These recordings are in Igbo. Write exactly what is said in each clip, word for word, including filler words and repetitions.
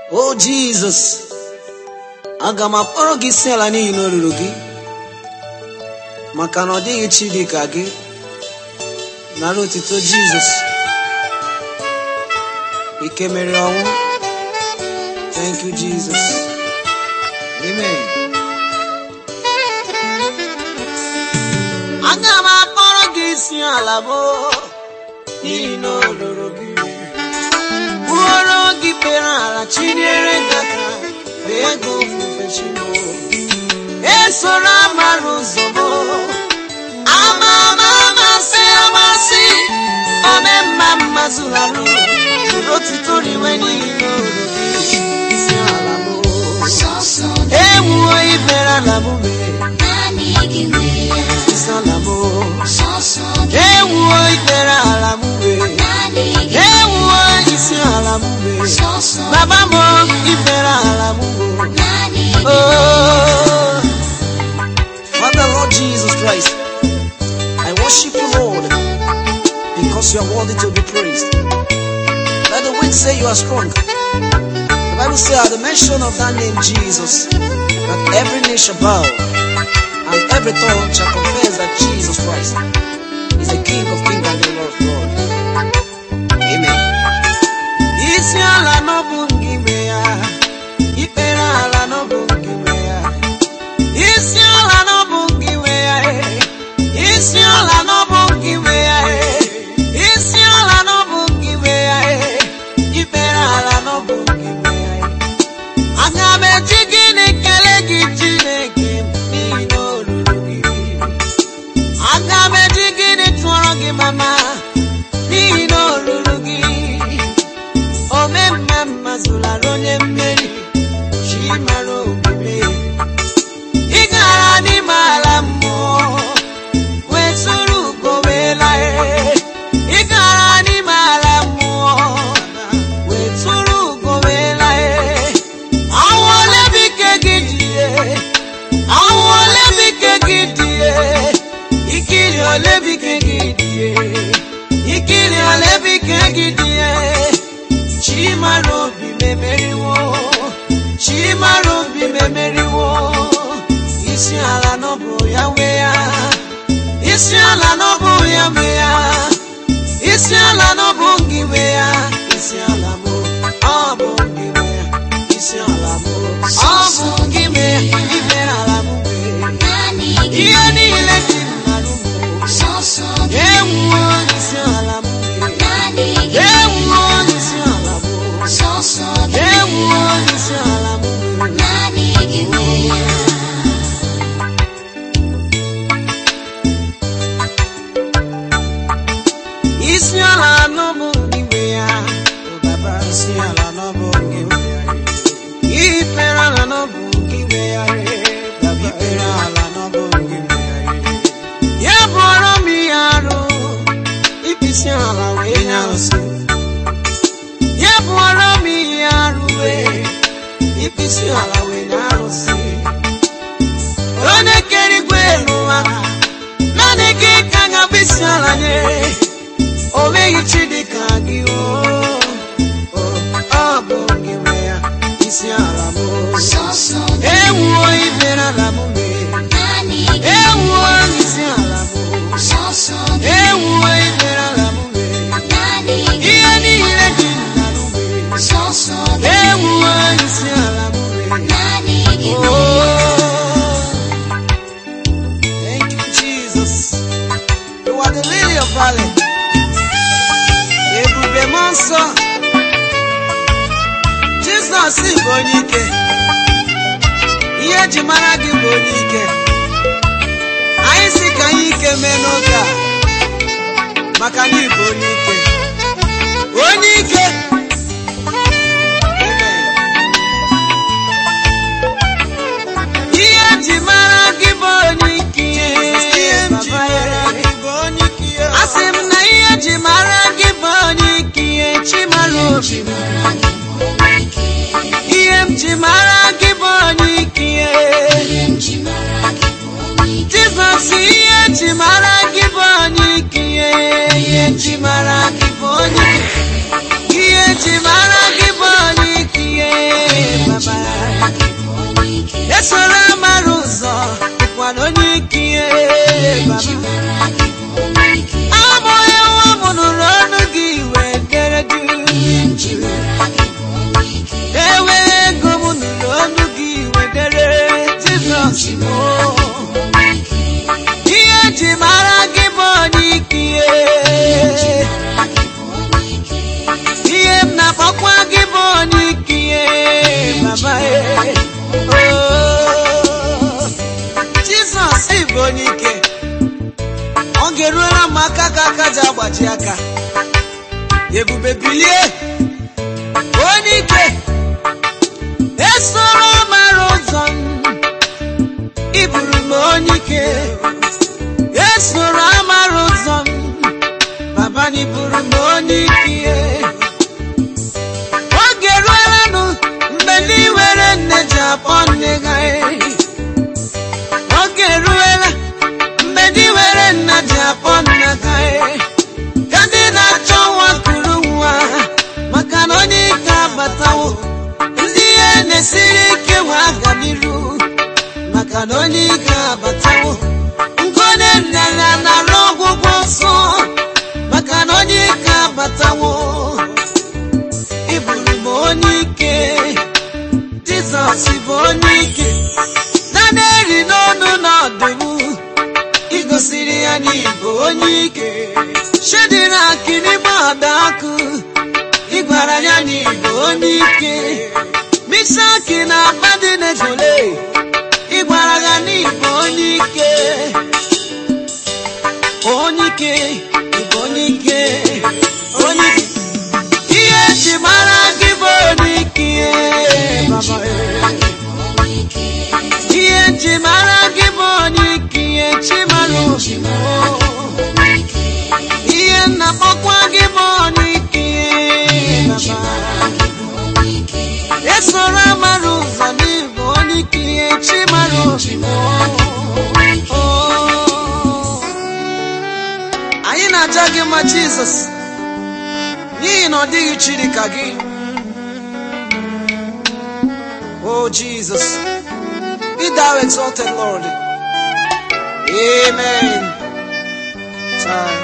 Oh Jesus, aga m akpọrọ gị isi ala n'ihi na olulu gị, maka na ọ dịghị chi dị ka gị. Nara otuto Jesus, ike mere ọnwụ. Thank you Jesus. Amen. Aga m akpọrọ gị isi ala bụ n'ihi na olulu gị. Buoro gị kpere ala chinyere gị aka, bee gị ofufe Chimo. Esoro amara ụzọ m, ama ama amasị amasị, ome mma mma zụlarụ, otuto riwe n'ihi na olulu gị. Isi ala m, ewuo ibere ala m mee. Isi ala m, ewuo ibere ala m mee. Ewuo isi ala m mee. Baba m ibere ala m mee. Oh, Father Lord Jesus Christ, I worship you, Lord, because you are worthy to be praised. Let the weak say you are strong. The Bible says at the mention of that name Jesus, that every knee shall bow and every tongue shall confess that Jesus Christ is the King of kings and the Lord of lords. Amen. Isi ala n'ọbụ gị mee ya, ikpere ala n'ọbụ gị mee ya. Isi ala n'ọbụ gị mee ya, isi ala n'ọbụ gị mee ya, isi ala n'ọbụ gị mee ya, ikpere ala n'ọbụ gị mee ya. Aga m eji gịnị kelee gị Chineke n'ihi na olulu gị. Aga m eji gịnị tụọrọ gị mama n'ihi na olulu gị. Ome mma mma zụlara onye mmeri, chi mara omume. Ị gara n'ime ala mmụọ, wee tụrụ ugo wee laa. Ị gara n'ime ala mmụọ, wee tụrụ ugo wee laa. Awụ ole bụ ike gị dị, awụ ole bụ ike gị dị, ikiri ole bụ ike gị dị, ikiri ole bụ ike gị dị. Chimara obi memeriwo, Chimara obi memeriwo. Isi ala n'ọbụ ya nwe ya, isi ala n'ọbụ ya nwe ya, isi ala n'ọbụ gị nwe ya. Isi ala m, ọ bụ gị nwe ya. Isi ala m, ọ bụ gị nwe ya. Ibe ala m nwe ihe niile dị mmadụ m. Ewuo isi ala m nwe, ewuo isi ala m, ewuo isi ala m nwe. Isi ala n'ọbụ gị nwe ya, Baba. Isi ala n'ọbụ gị nwe ya, ikpere ala n'ọbụ gị nwe ya, Baba. Ikpere ala n'ọbụ gị nwe ya. Ya bụrụ m ihe arụ, ịpịsị ala wee nye arụsị. Ya bụrụ m ihe arụ wee, ịpịsị ala wee nye arụsị. Onye kere igwe n'ụwa, naanị gị ka ga-abụ isi ala nye. O meghị chi dị ka gị, ọ bụ gị nwe ya. Isi ala m, ewuo ibere ala m mee. Ewuo isi ala m, ewuo ibere ala m mee. Ihe niile dị n'ala m mee. Ewuo isi ala m mee. Oh, thank you Jesus. You are the lily of valley. Ebube m nsọ, Jizọs bụ onye ike. Ihe eji mara gị bụ onye ike. Anyị si ka anyị ike mee n'oge a, maka na ị bụ onye ike. Onye ike. Amen. Ihe eji mara gị bụ onye ike. Asị m na ihe eji mara gị bụ onye ike. Chimara obi m. Ihe m ji mara gị bụ onye ike. Jizọs, ihe ji mara gị bụ onye ike. Ihe ji mara gị bụ onye ike. Ihe ji mara gị bụ onye ike. Aka ebube bilie onike esoro mara ụzọ iburu m onike esoro mara ụzọ baba ni buru m onike oge ruolanụ mgbe ndị were nne ji akpọ nne ha oge ruola mgbe ndị were nna ji akpọ nne ha siri ke wa gamiru maka no ni ka batawo ngone nana na rogo goso maka no ni ka batawo iburu monike Jesus ibonike naneri no no no demu igosiri ani ibonike shedira kini badaku igwara yani ibonike Misaki na badine jole igwaraga ni onike onike onike onike iye chimara gibonike baba iye chimara gibonike chimaro iye na pokwa gibonike baba esora maru zani boniki chimaro anyị na-aja gị ma Jesus n'ihi na ọ dịghị chiri ka gị. Oh Jesus, be thou exalted, Lord. Amen. Time.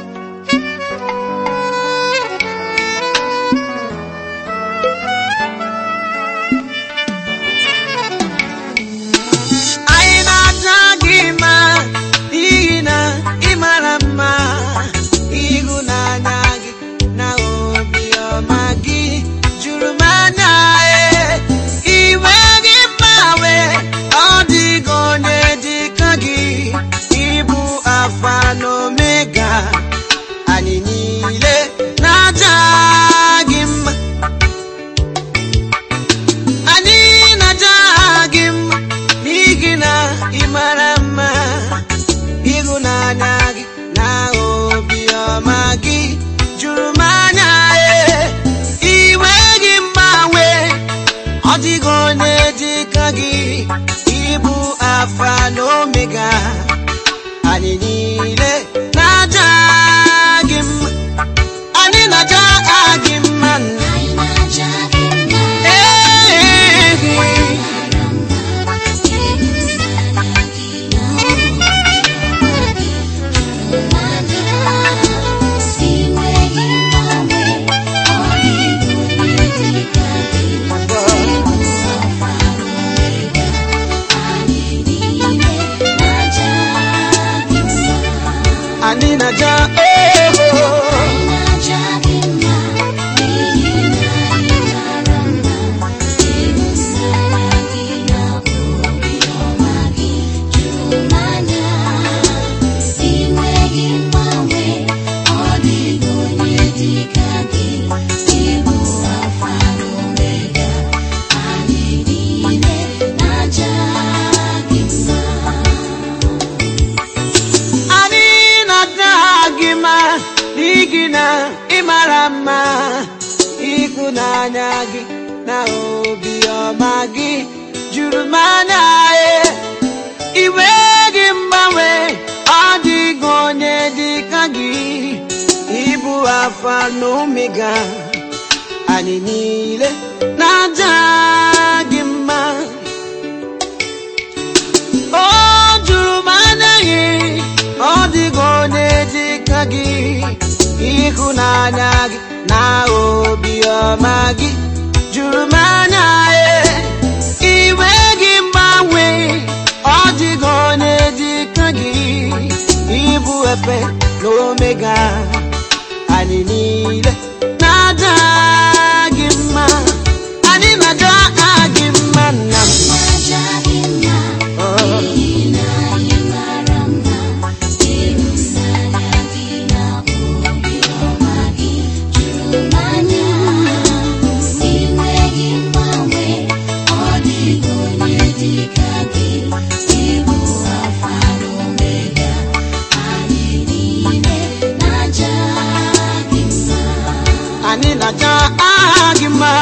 Ibu Alpha and Omega, ani niile naja gim, ani naja gim man, ani naja gim man. Anina ja oh Anina ja gima nina inarama imusana gina ubio magi jumanya siwe gimawe odigo nyedikagi ibu Alpha and Omega aninine naja Igina imarama ikunanya gi na obioma gi jurumanya e iwe gi mbawe adigo nyedika gi ibu Alpha and Omega ani niile naja gi ma o jurumanya e gị, ịhụnanya gị na obiọma gị juru m anya. Iwe gị mgbanwe, ọ dịghị onye dị ka gị. Ịbụ Alfa na Omega, anyị niile na-aja gị mma. Anyị na-aja gị mma nna m. Ani na jagima,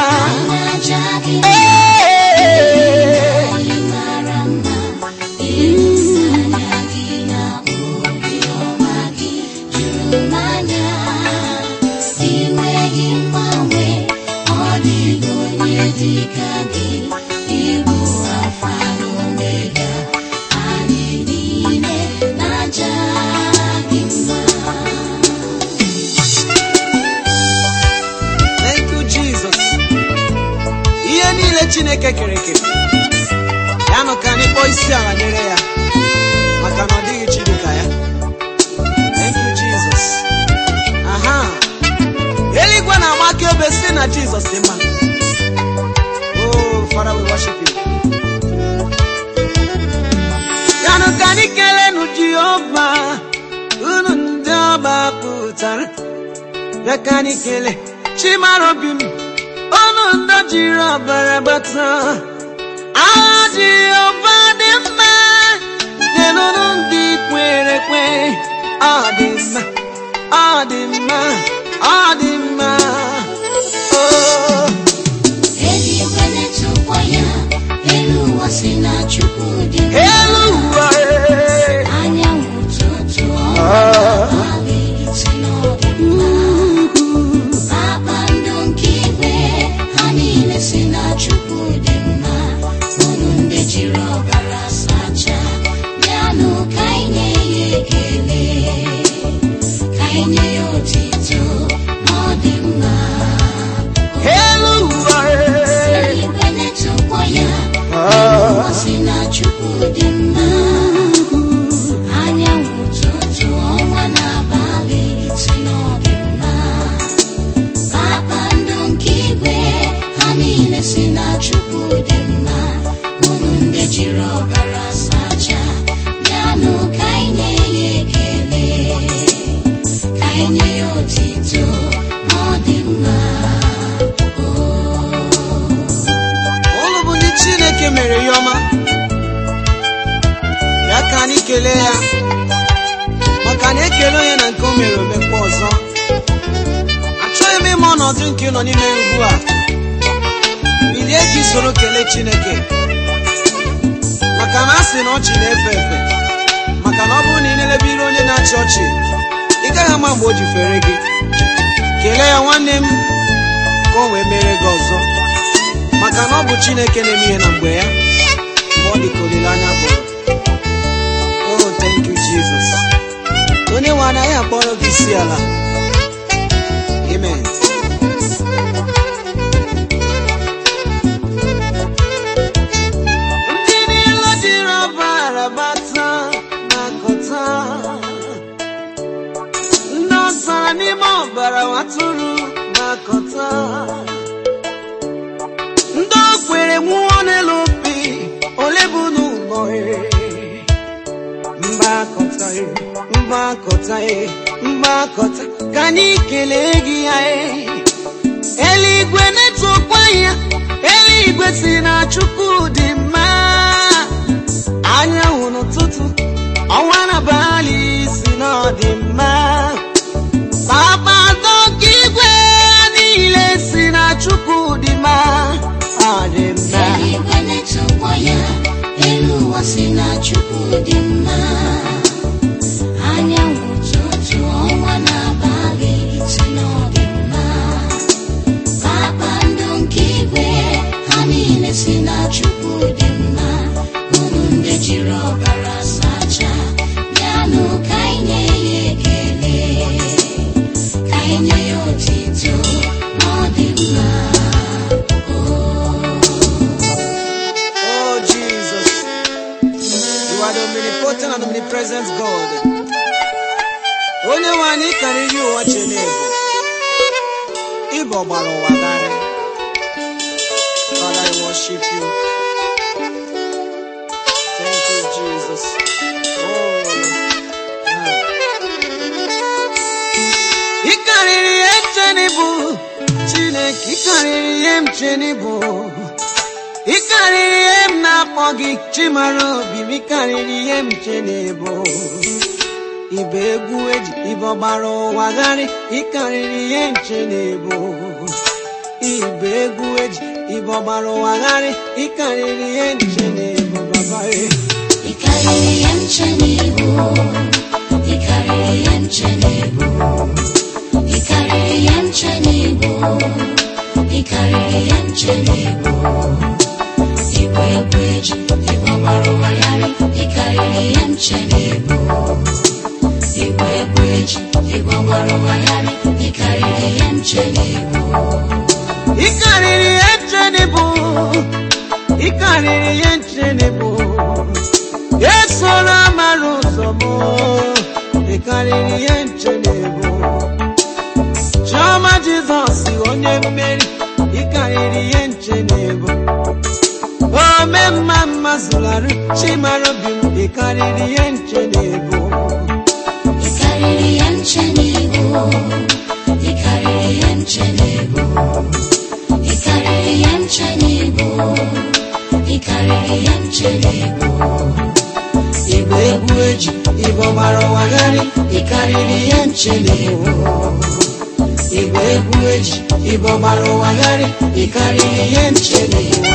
Chineke kere eke ya nọ ka anyị kpọọ isi ala nyere ya, maka na ọ dịghị chi dị ka ya. Thank you Jesus. Aha, eluigwe na-agba akaebe si na Jesus dị mma. Oh Father, we worship you. Ya nọ ka anyị kelee nu Jehova, unu ndị ọba pụtara. Ya ka anyị kelee Chimara obi m, ọnụ ndọ jiri ọbara bata. Aha Jehova dị mma, n'elu ndị kwere ekwe. Ọ dị mma, ọ dị mma, ọ dị mma. Oh, eluigwe na-etokwa ya, elu ụwa si na Chukwu dị mma. elu ụwa, anyanwụ ụtụtụ ọnwa abalị si na ọ dị mma. Kpakpando nke igwe ha niile si na Chukwu dị mma. Unu ndị jiri ọbara sachaa, bịanụ ka anyị nye ya ekele, ka anyị nye ya otito na ọ dị mma. elu ụwa, Eluigwe na-etokwa ya, elu ụwa si na Chukwu dị mma. Anyanwụ ụtụtụ ọnwa na abalị si na ọ dị mma. Kpakpando nke igwe ha niile si na Chukwu dị mma. Unu ndị jiri ọbara sachaa, bịanụ ka anyị nye ya ekele, ka anyị nye ya otito na ọ dị mma. unu bụ ndị Chineke mere ya ọma. Ya ka anyị kelee ya, maka na ekele onye na nke o mere omekwa ọzọ. Achọghị m ime ọnọdụ nke nọ n'ime ugbu a. Bilie ka isoro kelee Chineke, maka na a sị na ọchị na-efe efe. Maka na ọ bụrụ na ị na-elebe ire onye na-achị ọchị, ị gaghị ama mgbe o ji fere gị. Kelee ya nwanne m, ka o wee mere gị ọzọ, maka na ọ bụ Chineke na-eme ihe na mgbe ya, mgbe ọ dị ka olileanya bụrụ. Oh, thank you Jesus. Onye nwe anaghị akpọrọ gị isi ala. Amen. Ndị niile jiri ọbara bata n'akọta, ndị ọ sara n'ime ọbara watụrụ n'akọta, ndị o kwere nwụọ n'elu obi, ole bụ n'ụgbọ mgbakọta mgbakọta mgbakọta ka anyị kelee gị ya. Eluigwe na-etokwa ya, eluigwe si na Chukwu dị mma. Anyanwụ n'ụtụtụ ọnwa na abalị si na ọ dị mma. Kpakpando nke igwe niile si na Chukwu dị mma. Ọ dị mma. Eluigwe na-etokwa ya, elu ụwa si na Chukwu dị mma. Anyanwụ ụtụtụ ọnwa na abalị si na ọ dị mma. Kpakpando nke igwe ha niile si na Chukwu dị mma. Unu ndị jiri ọbara sachaa, bịanụ ka anyị nye ya ekele, omniscient God. Onye nwanyị karịrị ụwa chenebo. Ibo gbara ụwa garị. Father, I worship you. Thank you, Jesus. Oh, I karịrị ihe chenebo. Chineke, I karịrị ihe m chenebo. I karịrị ihe m na-akpọ gị chimara obi m. I karịrị ihe m chenebo. Ibe egwu eji ibe ọgbara ụwa garị. I karịrị ihe m chenebo. Ibe egwu eji ibe ọgbara ụwa garị. I karịrị ihe m chenebo. Baba e. I karịrị ihe m chenebo. I karịrị ihe m chenebo. I karịrị ihe m chenebo. I karịrị ihe m chenebo. Ibe egwu eji ibe ọgbara ụwa garị. I karịrị ihe m chenebo. Ibe egwu eji ibe ọgbara ụwa garị. I karịrị ihe m chenebo. I karịrị ihe chenebo. I karịrị ihe chenebo. Esoro amara ụzọ m. I karịrị ihe chenebo. Chioma Jizọs onye mmeri. I karịrị ihe chenebo. Ome mma mma zụlarụ chimara obi m. I karịrị ihe chenebo. I karịrị ihe chenebo. I karịrị ihe chenebo. I karịrị ihe chenebo. I karịrị ihe chenebo. Ibe egwu eji ibe ọgbara ụwa garị. I karịrị ihe chenebo. Ibe egwu eji ibe ọgbara ụwa garị. I karịrị ihe chenebo.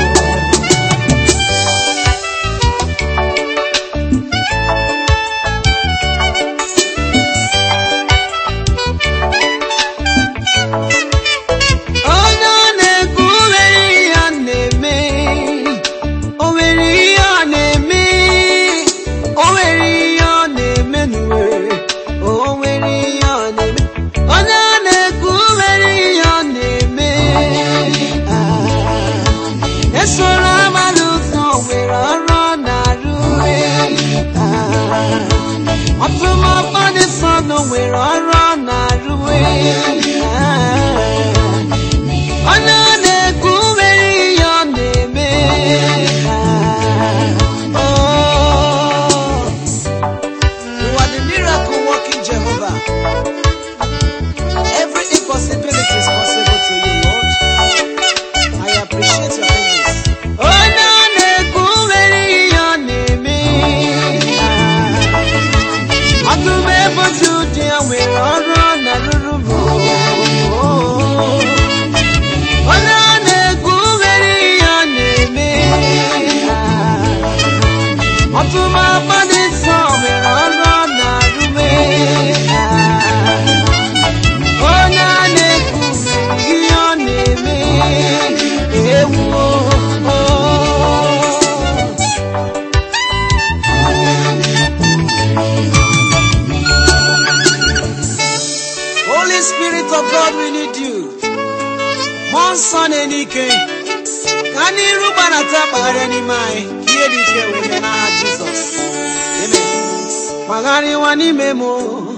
Pagariwa ni memo,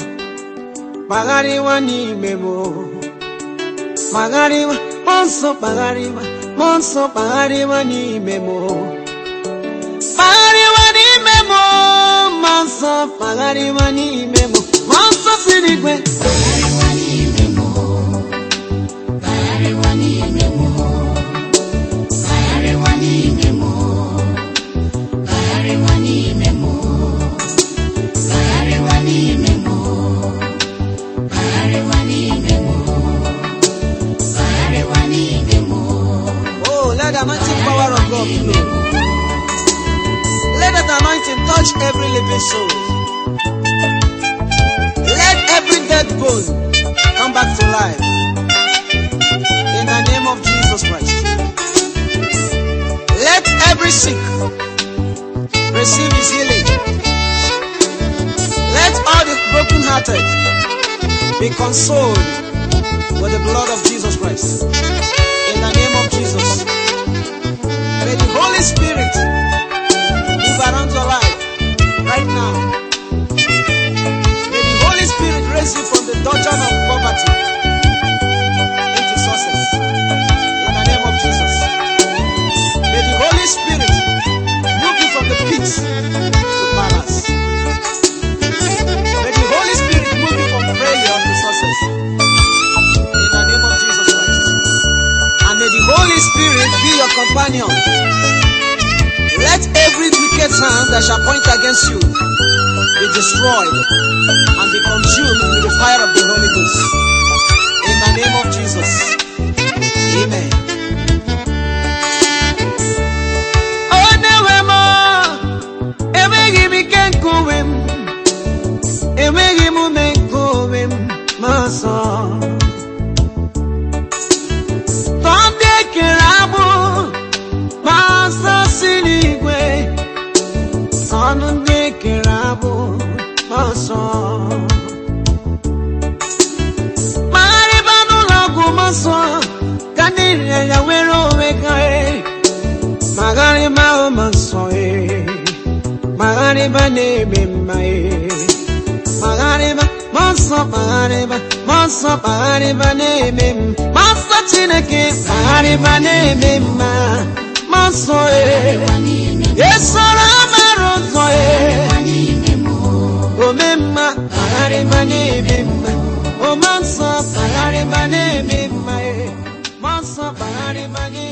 pagariwa ni memo, pagariwa, monso pagariwa, monso pagariwa ni memo, pagariwa ni memo, monso pagariwa ni memo, monso sinigwe, pagariwa ni memo, pagariwa ni memo, pagariwa ni memo, pagariwa ni memo. Oh, let the anointing power of God flow. Let that anointing touch every living soul. Let every dead bone come back to life. In the name of Jesus Christ. Let every sick receive his healing. Let all the brokenhearted be consoled with the blood of Jesus Christ. In the name of Jesus. May the Holy Spirit move around your life right now. Holy Spirit be your companion. Let every wicked sound that shall point against you be destroyed and be consumed with the fire of the Holy Ghost. In the name of Jesus. Amen. Oh, never more. Ever give me can go him. Ever give me go him. My son. Don't take it out. Master Sinigwe. Son of the Kirabo. My son. Ya wero wekae magari mao mansoe magari bane bemae magari ba manso magari ba manso magari bane bem manso chineke magari bane bema mansoe yesora marozoe o memma magari bane bema o manso magari bane bema Mansa, Bahari, Mani.